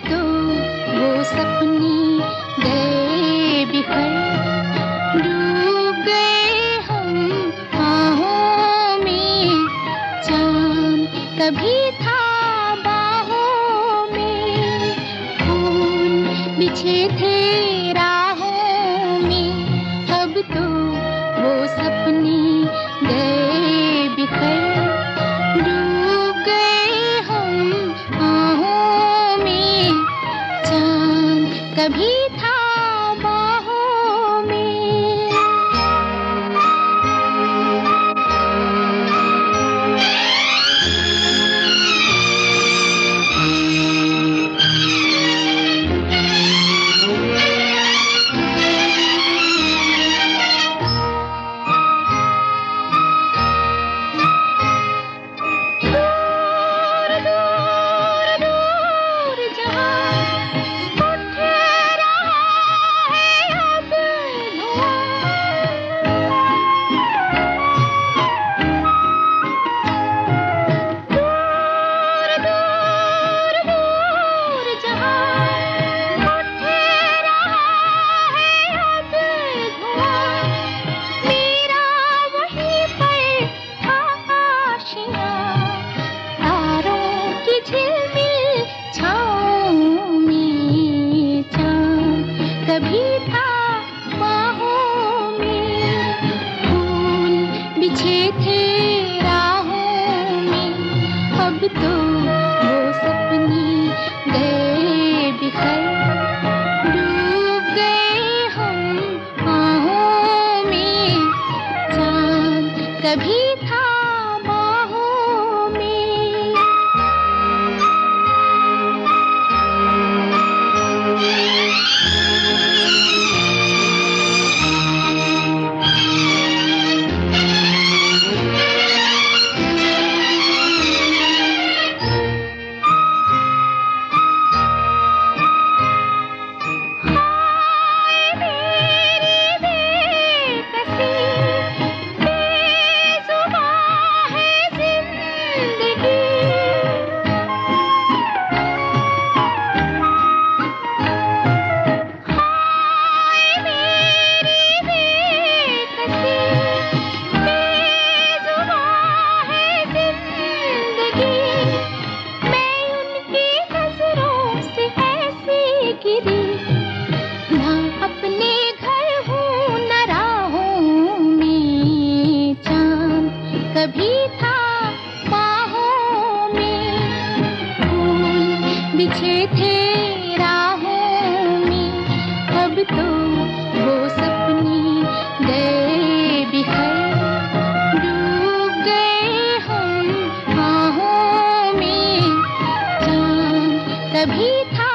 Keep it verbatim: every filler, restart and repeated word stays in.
तो वो सपने गए बिखर, डूब गए हम आहों में। चांद कभी था बाहों में, फूल बिछे थे राहों में। अब तो वो सपने गए बिखर, डूब गए हम आहों में। चांद कभी था बाहों में। कभी था बाहों में, फूल बिछे थे राहों में। अब तो वो सपने गए बिखर, डूब गए हम आहों में। चांद कभी था बाहों में। ना अपने घर हूँ न राहों में। चांद कभी था बाहों में, फूल बिछे थे राहों में। अब तो वो सपने गए बिखर, डूब गए हम आहों में। चांद कभी था